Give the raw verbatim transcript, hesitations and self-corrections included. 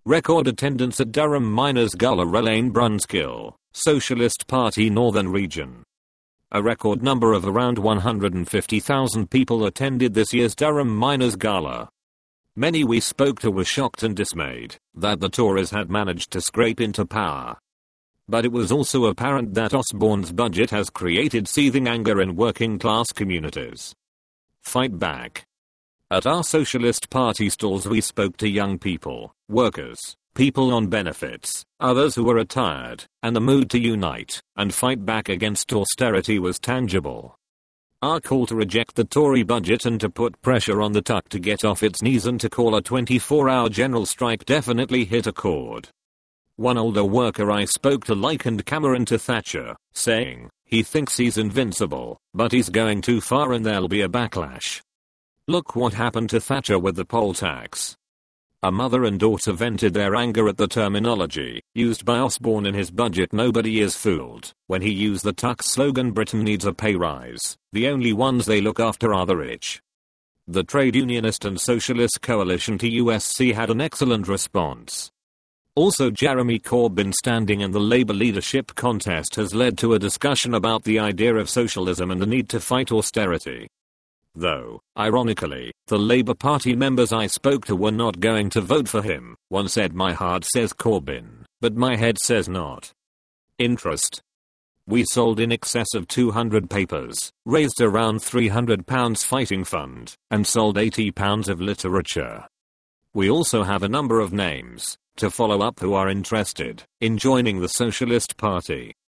Record attendance at Durham Miners' Gala. Elaine Brunskill, Socialist Party Northern Region. A record number of around one hundred fifty thousand people attended this year's Durham Miners' Gala. Many we spoke to were shocked and dismayed that the Tories had managed to scrape into power. But it was also apparent that Osborne's budget has created seething anger in working class communities. Fight back. At our Socialist Party stalls we spoke to young people, workers, people on benefits, others who were retired, and the mood to unite and fight back against austerity was tangible. Our call to reject the Tory budget and to put pressure on the T U C to get off its knees and to call a twenty-four hour general strike definitely hit a chord. One older worker I spoke to likened Cameron to Thatcher, saying, he thinks he's invincible, but he's going too far and there'll be a backlash. Look what happened to Thatcher with the poll tax. A mother and daughter vented their anger at the terminology used by Osborne in his budget. Nobody is fooled when he used the T U C slogan Britain needs a pay rise. The only ones they look after are the rich. The Trade Unionist and Socialist Coalition to U S C had an excellent response. Also, Jeremy Corbyn standing in the Labour leadership contest has led to a discussion about the idea of socialism and the need to fight austerity. Though, ironically, the Labour Party members I spoke to were not going to vote for him. One said my heart says Corbyn, but my head says not. Interest. We sold in excess of two hundred papers, raised around three hundred pounds fighting fund, and sold eighty pounds of literature. We also have a number of names to follow up who are interested in joining the Socialist Party.